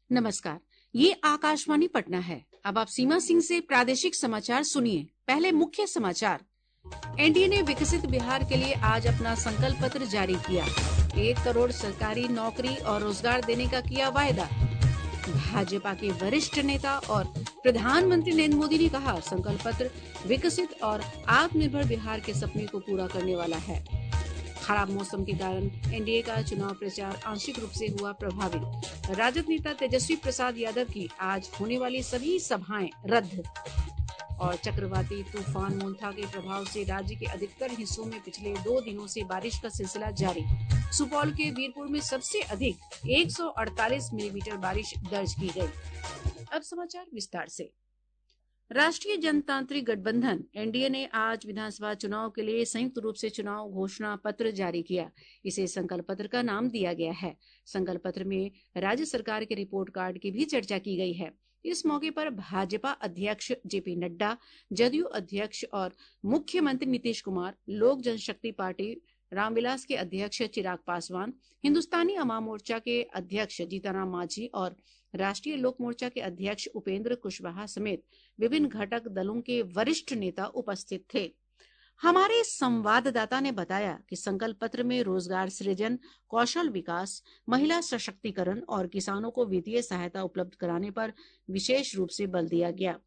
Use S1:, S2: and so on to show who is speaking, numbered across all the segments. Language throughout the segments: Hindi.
S1: नमस्कार, ये आकाशवाणी पटना है। अब आप सीमा सिंह से प्रादेशिक समाचार सुनिए। पहले मुख्य समाचार। एनडीए ने विकसित बिहार के लिए आज अपना संकल्प पत्र जारी किया। 1 करोड़ सरकारी नौकरी और रोजगार देने का किया वायदा। भाजपा के वरिष्ठ नेता और प्रधानमंत्री नरेंद्र मोदी ने कहा, संकल्प पत्र विकसित और आत्मनिर्भर बिहार के सपने को पूरा करने वाला है। खराब मौसम के कारण एनडीए का चुनाव प्रचार आंशिक रूप से हुआ प्रभावित। राजद नेता तेजस्वी प्रसाद यादव की आज होने वाली सभी सभाएं रद्द। और चक्रवाती तूफान मोन्था के प्रभाव से राज्य के अधिकतर हिस्सों में पिछले 2 दिनों से बारिश का सिलसिला जारी। सुपौल के वीरपुर में सबसे अधिक 148 मिलीमीटर बारिश दर्ज की गई। अब समाचार विस्तार से। राष्ट्रीय जनतांत्रिक गठबंधन एनडीए ने आज विधानसभा चुनाव के लिए संयुक्त रूप से चुनाव घोषणा पत्र जारी किया। इसे संकल्प पत्र का नाम दिया गया है। संकल्प पत्र में राज्य सरकार के रिपोर्ट कार्ड की भी चर्चा की गई है। इस मौके पर भाजपा अध्यक्ष जेपी नड्डा, जदयू अध्यक्ष और मुख्यमंत्री नीतीश कुमार, लोक जनशक्ति पार्टी रामविलास के अध्यक्ष चिराग पासवान, हिंदुस्तानी अवाम मोर्चा के अध्यक्ष जीतनराम मांझी और राष्ट्रीय लोक मोर्चा के अध्यक्ष उपेंद्र कुशवाहा समेत विभिन्न घटक दलों के वरिष्ठ नेता उपस्थित थे। हमारे संवाददाता ने बताया कि संकल्प पत्र में रोजगार सृजन, कौशल विकास, महिला सशक्तिकरण और किसानों को वित्तीय सहायता उपलब्ध कराने पर विशेष रूप से बल दिया गया।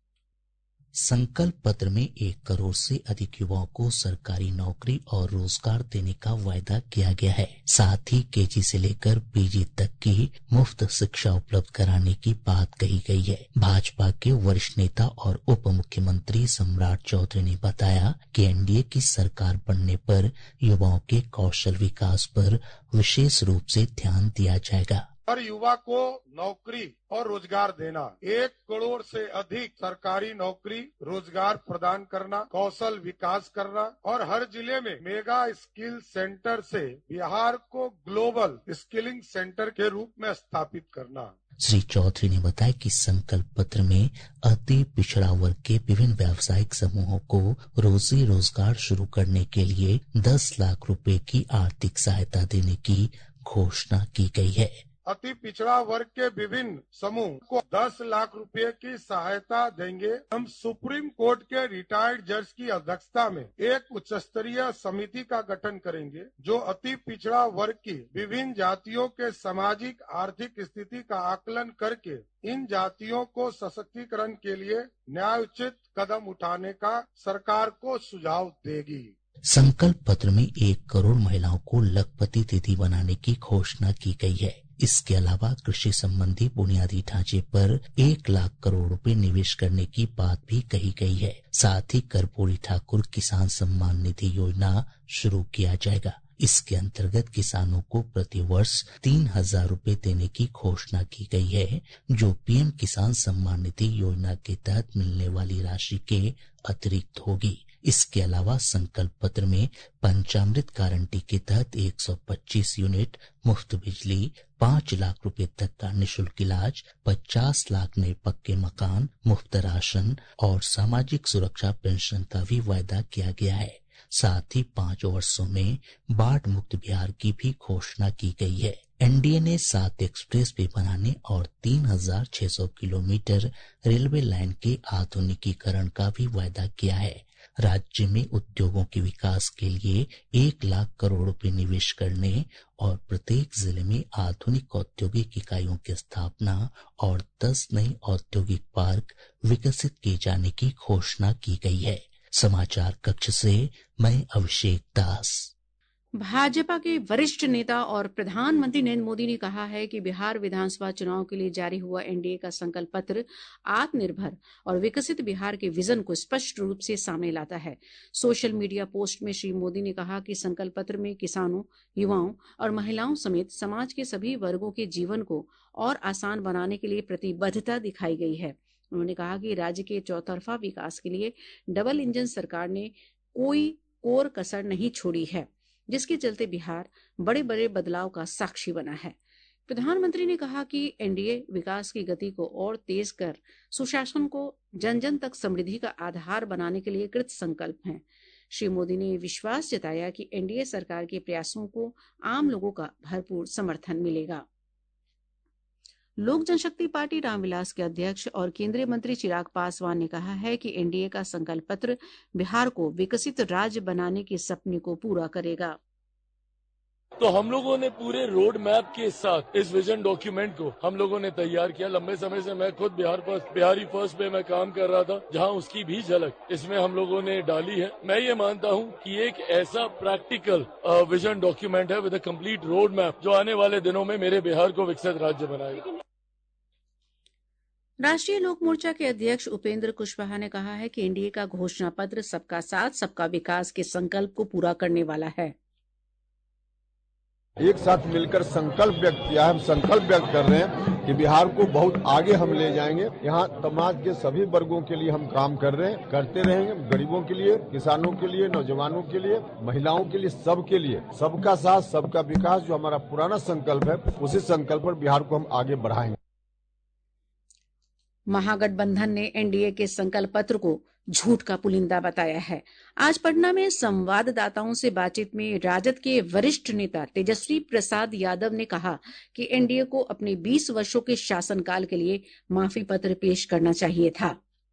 S2: संकल्प पत्र में 1 करोड़ से अधिक युवाओं को सरकारी नौकरी और रोजगार देने का वायदा किया गया है। साथ ही केजी से लेकर पीजी तक की मुफ्त शिक्षा उपलब्ध कराने की बात कही गई है। भाजपा के वरिष्ठ नेता और उप मुख्यमंत्री सम्राट चौधरी ने बताया कि एनडीए की सरकार बनने पर युवाओं के कौशल विकास पर विशेष रूप से ध्यान दिया जाएगा।
S3: हर युवा को नौकरी और रोजगार देना, 1 करोड़ से अधिक सरकारी नौकरी रोजगार प्रदान करना, कौशल विकास करना और हर जिले में मेगा स्किल सेंटर से बिहार को ग्लोबल स्किलिंग सेंटर के रूप में स्थापित करना।
S2: श्री चौधरी ने बताया कि संकल्प पत्र में अति पिछड़ा वर्ग के विभिन्न व्यावसायिक समूहों को रोजी रोजगार शुरू करने के लिए 10 लाख रुपए की आर्थिक सहायता देने की घोषणा की गई है।
S3: अति पिछड़ा वर्ग के विभिन्न समूह को 10 लाख रुपए की सहायता देंगे। हम सुप्रीम कोर्ट के रिटायर्ड जज की अध्यक्षता में एक उच्च स्तरीय समिति का गठन करेंगे जो अति पिछड़ा वर्ग की विभिन्न जातियों के सामाजिक आर्थिक स्थिति का आकलन करके इन जातियों को सशक्तिकरण के लिए न्यायोचित कदम उठाने का सरकार को सुझाव देगी।
S2: संकल्प पत्र में 1 करोड़ महिलाओं को लखपति दीदी बनाने की घोषणा की गई है। इसके अलावा कृषि संबंधी बुनियादी ढांचे पर 1 लाख करोड़ रुपए निवेश करने की बात भी कही गई है। साथ ही कर्पूरी ठाकुर किसान सम्मान निधि योजना शुरू किया जाएगा। इसके अंतर्गत किसानों को प्रति वर्ष 3,000 रुपए देने की घोषणा की गई है, जो पीएम किसान सम्मान निधि योजना के तहत मिलने वाली राशि के अतिरिक्त होगी। इसके अलावा संकल्प पत्र में पंचामृत गारंटी के तहत 125 यूनिट मुफ्त बिजली, 5 लाख रुपए तक का निःशुल्क इलाज, 50 लाख नए पक्के मकान, मुफ्त राशन और सामाजिक सुरक्षा पेंशन का भी वायदा किया गया है। साथ ही 5 वर्षों में बाढ़ मुक्त बिहार की भी घोषणा की गई है। एनडीए ने 7 एक्सप्रेस वे बनाने और 3,600 किलोमीटर रेलवे लाइन के आधुनिकीकरण का भी वायदा किया है। राज्य में उद्योगों के विकास के लिए 1 लाख करोड़ रुपए निवेश करने और प्रत्येक जिले में आधुनिक औद्योगिक इकाइयों की स्थापना और 10 नए औद्योगिक पार्क विकसित किए जाने की घोषणा की गई है। समाचार कक्ष से मैं अभिषेक दास।
S1: भाजपा के वरिष्ठ नेता और प्रधानमंत्री नरेंद्र मोदी ने कहा है कि बिहार विधानसभा चुनाव के लिए जारी हुआ एनडीए का संकल्प पत्र आत्मनिर्भर और विकसित बिहार के विजन को स्पष्ट रूप से सामने लाता है। सोशल मीडिया पोस्ट में श्री मोदी ने कहा कि संकल्प पत्र में किसानों, युवाओं और महिलाओं समेत समाज के सभी वर्गों के जीवन को और आसान बनाने के लिए प्रतिबद्धता दिखाई गई है। उन्होंने कहा कि राज्य के चौतरफा विकास के लिए डबल इंजन सरकार ने कोई कोर कसर नहीं छोड़ी है, जिसके चलते बिहार बड़े बड़े बदलाव का साक्षी बना है। प्रधानमंत्री ने कहा कि एनडीए विकास की गति को और तेज कर सुशासन को जन जन तक समृद्धि का आधार बनाने के लिए कृत संकल्प है। श्री मोदी ने विश्वास जताया कि एनडीए सरकार के प्रयासों को आम लोगों का भरपूर समर्थन मिलेगा। लोक जनशक्ति पार्टी रामविलास के अध्यक्ष और केंद्रीय मंत्री चिराग पासवान ने कहा है कि एनडीए का संकल्प पत्र बिहार को विकसित राज्य बनाने के सपने को पूरा करेगा।
S4: तो हम लोगों ने पूरे रोड मैप के साथ इस विजन डॉक्यूमेंट को हम लोगों ने तैयार किया। लंबे समय से मैं खुद बिहारी फर्स्ट पे मैं काम कर रहा था, जहां उसकी भी झलक इसमें हम लोगों ने डाली है। मैं ये मानता हूं कि एक ऐसा प्रैक्टिकल विजन डॉक्यूमेंट है with a complete road map जो आने वाले दिनों में मेरे बिहार को विकसित राज्य बनाएगा।
S1: राष्ट्रीय लोक मोर्चा के अध्यक्ष उपेंद्र कुशवाहा ने कहा है कि एनडीए का घोषणा पत्र सबका साथ सबका विकास के संकल्प को पूरा करने वाला है।
S5: एक साथ मिलकर संकल्प व्यक्त किया है। हम संकल्प व्यक्त कर रहे हैं कि बिहार को बहुत आगे हम ले जाएंगे। यहाँ समाज के सभी वर्गों के लिए हम काम कर रहे हैं, करते रहेंगे। गरीबों के लिए, किसानों के लिए, नौजवानों के लिए, महिलाओं के लिए, सबके लिए सबका साथ सबका विकास जो हमारा पुराना संकल्प है, उसी संकल्प पर बिहार को हम आगे बढ़ाएंगे।
S1: महागठबंधन ने एनडीए के संकल्प पत्र को झूठ का पुलिंदा बताया है। आज पटना में संवाददाताओं से बातचीत में राजद के वरिष्ठ नेता तेजस्वी प्रसाद यादव ने कहा कि एनडीए को अपने 20 वर्षों के शासनकाल के लिए माफी पत्र पेश करना चाहिए था।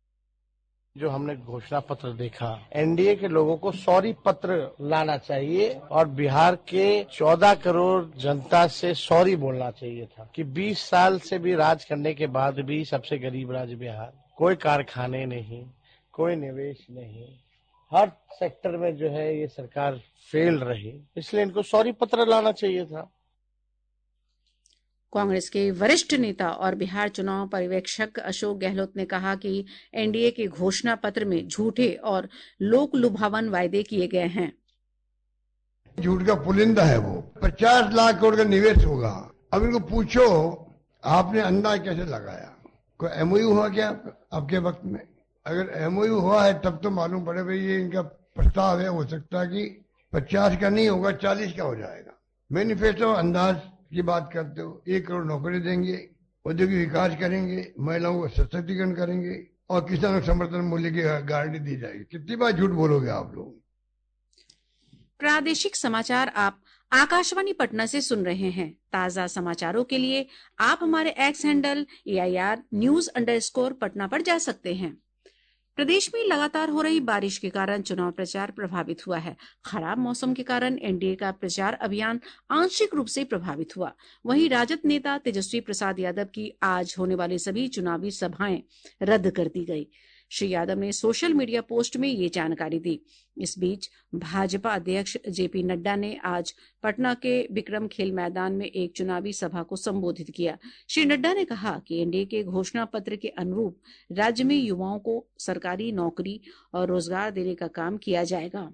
S6: जो हमने घोषणा पत्र देखा, एनडीए के लोगों को सॉरी पत्र लाना चाहिए और बिहार के 14 करोड़ जनता से सॉरी बोलना चाहिए था कि 20 साल से भी राज करने के बाद भी सबसे गरीब राज्य बिहार, कोई कारखाने नहीं, कोई निवेश नहीं, हर सेक्टर में जो है ये सरकार फेल रही, इसलिए इनको सॉरी पत्र लाना चाहिए था।
S1: कांग्रेस के वरिष्ठ नेता और बिहार चुनाव पर्यवेक्षक अशोक गहलोत ने कहा कि एनडीए के घोषणा पत्र में झूठे और लोक लुभावन वायदे किए गए हैं।
S7: झूठ का पुलिंदा है वो। 50 लाख करोड़ का निवेश होगा। अब इनको पूछो आपने अंदाज कैसे लगाया? कोई एमओयू हुआ क्या आपके वक्त में? अगर एमओयू हुआ है तब तो मालूम पड़े भाई ये इनका प्रस्ताव है, हो सकता है कि 50 का नहीं होगा, 40 का हो जाएगा। मैनिफेस्टो अंदाज की बात करते हो। 1 करोड़ नौकरी देंगे, औद्योगिक विकास करेंगे, महिलाओं को सशक्तिकरण करेंगे और किसानों को समर्थन मूल्य की गारंटी दी जाएगी। कितनी बार झूठ बोलोगे आप लोग?
S1: प्रादेशिक समाचार आप आकाशवाणी पटना से सुन रहे हैं। ताजा समाचारों के लिए आप हमारे X handle AIR News_ Patna पर जा सकते हैं। प्रदेश में लगातार हो रही बारिश के कारण चुनाव प्रचार प्रभावित हुआ है। खराब मौसम के कारण एनडीए का प्रचार अभियान आंशिक रूप से प्रभावित हुआ। वहीं राजद नेता तेजस्वी प्रसाद यादव की आज होने वाली सभी चुनावी सभाएं रद्द कर दी गई। श्री यादव ने सोशल मीडिया पोस्ट में ये जानकारी दी। इस बीच भाजपा अध्यक्ष JP नड्डा ने आज पटना के विक्रम खेल मैदान में एक चुनावी सभा को संबोधित किया। श्री नड्डा ने कहा कि एनडीए के घोषणा पत्र के अनुरूप राज्य में युवाओं को सरकारी नौकरी और रोजगार देने का काम किया जाएगा।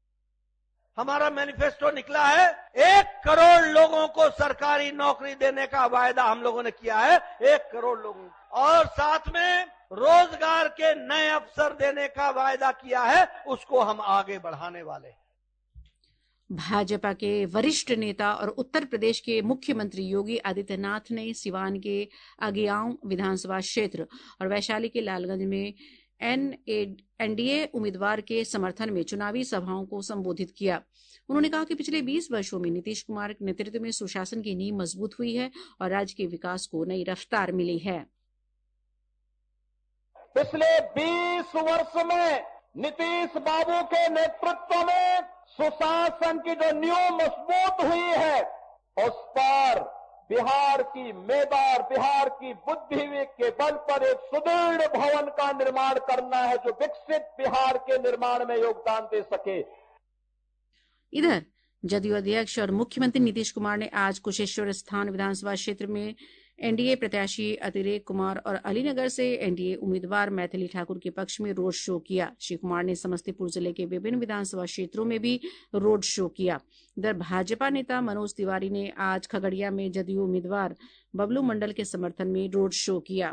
S6: हमारा मैनिफेस्टो निकला है, 1 करोड़ लोगों को सरकारी नौकरी देने का वायदा हम लोगों ने किया है, 1 करोड़ लोगों को, और साथ में रोजगार के नए अवसर देने का वायदा किया है, उसको हम आगे बढ़ाने वाले हैं।
S1: भाजपा के वरिष्ठ नेता और उत्तर प्रदेश के मुख्यमंत्री योगी आदित्यनाथ ने सिवान के अगियाओं विधानसभा क्षेत्र और वैशाली के लालगंज में एनडीए उम्मीदवार के समर्थन में चुनावी सभाओं को संबोधित किया। उन्होंने कहा कि पिछले 20 वर्षों में नीतीश कुमार के नेतृत्व में सुशासन की नींव मजबूत हुई है और राज्य के विकास को नई रफ्तार मिली है।
S8: पिछले 20 वर्ष में नीतीश बाबू के नेतृत्व में सुशासन की जो नींव मजबूत हुई है, उस पर बिहार की मेदार, बिहार की बुद्धि के बल पर एक सुदृढ़ भवन का निर्माण करना है जो विकसित बिहार के निर्माण में योगदान दे सके।
S1: इधर जदयू अध्यक्ष और मुख्यमंत्री नीतीश कुमार ने आज कुशेश्वर स्थान विधानसभा क्षेत्र में एनडीए प्रत्याशी अतिरेक कुमार और अलीनगर से एनडीए उम्मीदवार मैथिली ठाकुर के पक्ष में रोड शो किया। श्री कुमार ने समस्तीपुर जिले के विभिन्न विधानसभा क्षेत्रों में भी रोड शो किया। इधर भाजपा नेता मनोज तिवारी ने आज खगड़िया में जदयू उम्मीदवार बबलू मंडल के समर्थन में रोड शो किया।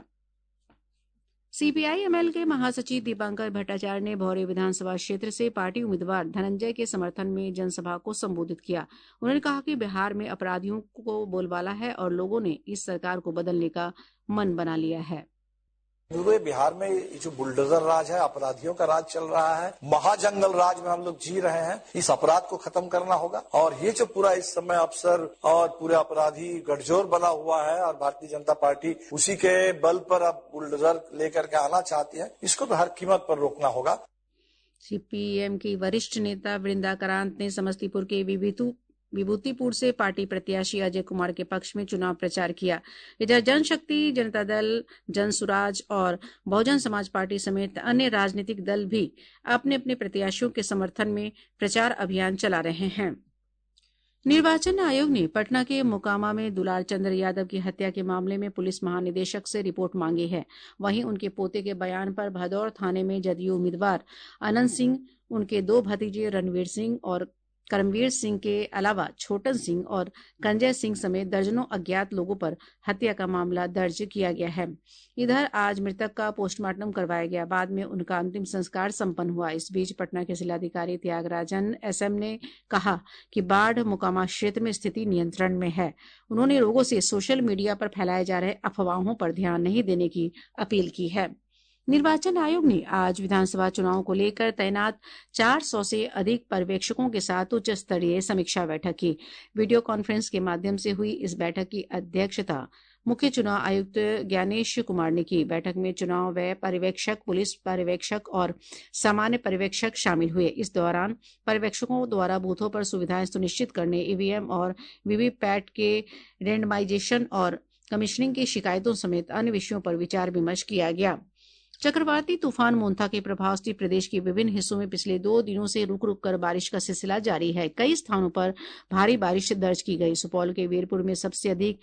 S1: CPI-ML के महासचिव दीपांकर भट्टाचार्य ने भौरे विधानसभा क्षेत्र से पार्टी उम्मीदवार धनंजय के समर्थन में जनसभा को संबोधित किया। उन्होंने कहा कि बिहार में अपराधियों को बोलबाला है और लोगों ने इस सरकार को बदलने का मन बना लिया है।
S9: पूरे बिहार में ये जो बुलडोजर राज है, अपराधियों का राज चल रहा है, महाजंगल राज में हम लोग जी रहे हैं। इस अपराध को खत्म करना होगा और ये जो पूरा इस समय अफसर और पूरे अपराधी गठजोड़ बना हुआ है और भारतीय जनता पार्टी उसी के बल पर अब बुलडोजर लेकर के आना चाहती है, इसको तो हर कीमत पर रोकना होगा।
S1: सीपीएम की वरिष्ठ नेता वृंदा करांत ने समस्तीपुर के विभूतिपुर से पार्टी प्रत्याशी अजय कुमार के पक्ष में चुनाव प्रचार किया। इधर जनशक्ति, जनता दल, जनसुराज और बहुजन समाज पार्टी समेत अन्य राजनीतिक दल भी अपने अपने प्रत्याशियों के समर्थन में प्रचार अभियान चला रहे हैं। निर्वाचन आयोग ने पटना के मोकामा में दुलार चंद्र यादव की हत्या के मामले में पुलिस महानिदेशक से रिपोर्ट मांगी है। वहीं उनके पोते के बयान पर भदौर थाने में जदयू उम्मीदवार अनंत सिंह, उनके 2 भतीजे रणवीर सिंह और करमवीर सिंह के अलावा छोटन सिंह और कंजय सिंह समेत दर्जनों अज्ञात लोगों पर हत्या का मामला दर्ज किया गया है। इधर आज मृतक का पोस्टमार्टम करवाया गया, बाद में उनका अंतिम संस्कार संपन्न हुआ। इस बीच पटना के जिलाधिकारी त्यागराजन एसएम ने कहा कि बाढ़ मोकामा क्षेत्र में स्थिति नियंत्रण में है। उन्होंने लोगों से सोशल मीडिया पर फैलाए जा रहे अफवाहों पर ध्यान नहीं देने की अपील की है। निर्वाचन आयोग ने आज विधानसभा चुनाव को लेकर तैनात 400 से अधिक पर्यवेक्षकों के साथ उच्च स्तरीय समीक्षा बैठक की। वीडियो कॉन्फ्रेंस के माध्यम से हुई इस बैठक की अध्यक्षता मुख्य चुनाव आयुक्त ज्ञानेश कुमार ने की। बैठक में चुनाव व्यय पर्यवेक्षक, पुलिस पर्यवेक्षक और सामान्य पर्यवेक्षक शामिल हुए। इस दौरान पर्यवेक्षकों द्वारा बूथों पर सुविधाएं सुनिश्चित करने, ईवीएम और वीवीपैट के रेंडमाइजेशन और कमीशनिंग की शिकायतों समेत अन्य विषयों पर विचार विमर्श किया गया। चक्रवाती तूफान मोन्था के प्रभाव से प्रदेश के विभिन्न हिस्सों में पिछले 2 दिनों से रुक रुक कर बारिश का सिलसिला जारी है। कई स्थानों पर भारी बारिश दर्ज की गई। सुपौल के वीरपुर में सबसे अधिक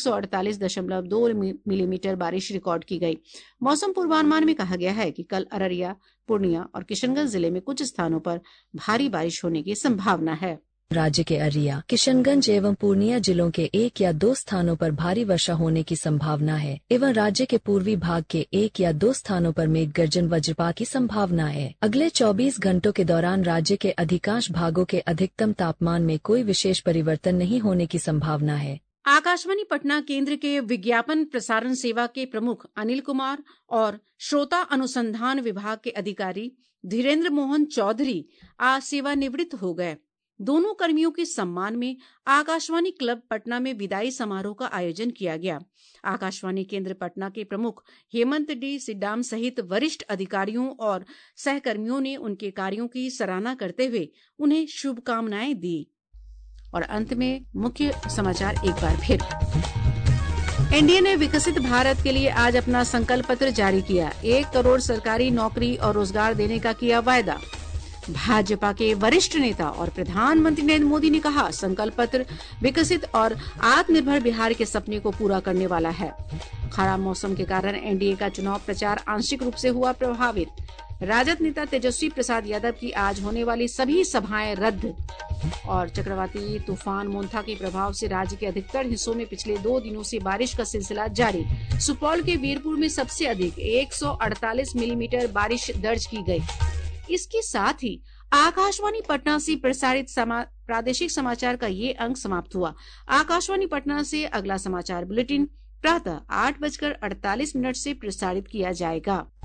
S1: 148.2 मिलीमीटर बारिश रिकॉर्ड की गई। मौसम पूर्वानुमान में कहा गया है कि कल अररिया, पूर्णिया और किशनगंज जिले में कुछ स्थानों पर भारी बारिश होने की संभावना है।
S10: राज्य के अररिया, किशनगंज एवं पूर्णिया जिलों के 1 या 2 स्थानों पर भारी वर्षा होने की संभावना है एवं राज्य के पूर्वी भाग के 1 या 2 स्थानों पर मेघ गर्जन वज्रपात की संभावना है। अगले 24 घंटों के दौरान राज्य के अधिकांश भागों के अधिकतम तापमान में कोई विशेष परिवर्तन नहीं होने की संभावना है।
S1: आकाशवाणी पटना केंद्र के विज्ञापन प्रसारण सेवा के प्रमुख अनिल कुमार और श्रोता अनुसंधान विभाग के अधिकारी धीरेन्द्र मोहन चौधरी आज सेवानिवृत्त हो गए। दोनों कर्मियों के सम्मान में आकाशवाणी क्लब पटना में विदाई समारोह का आयोजन किया गया। आकाशवाणी केंद्र पटना के प्रमुख हेमंत डी सिड्डाम सहित वरिष्ठ अधिकारियों और सहकर्मियों ने उनके कार्यों की सराहना करते हुए उन्हें शुभकामनाएं दी। और अंत में मुख्य समाचार एक बार फिर। एनडीए ने विकसित भारत के लिए आज अपना संकल्प पत्र जारी किया। 1 करोड़ सरकारी नौकरी और रोजगार देने का किया वायदा। भाजपा के वरिष्ठ नेता और प्रधानमंत्री नरेंद्र मोदी ने कहा, संकल्प पत्र विकसित और आत्मनिर्भर बिहार के सपने को पूरा करने वाला है। खराब मौसम के कारण एनडीए का चुनाव प्रचार आंशिक रूप से हुआ प्रभावित। राजद नेता तेजस्वी प्रसाद यादव की आज होने वाली सभी सभाएं रद्द। और चक्रवाती तूफान मोन्था के प्रभाव से राज्य के अधिकतर हिस्सों में पिछले 2 दिनों से बारिश का सिलसिला जारी। सुपौल के वीरपुर में सबसे अधिक 148 मिलीमीटर बारिश दर्ज की गई। इसके साथ ही आकाशवाणी पटना से प्रसारित प्रादेशिक समाचार का ये अंक समाप्त हुआ। आकाशवाणी पटना से अगला समाचार बुलेटिन प्रातः 8:48 से प्रसारित किया जाएगा।